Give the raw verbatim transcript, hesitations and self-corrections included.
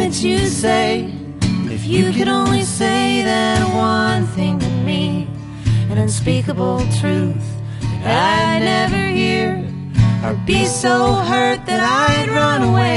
that you say. If you could only say that one thing to me, an unspeakable truth that I'd never hear, or be so hurt that I'd run away.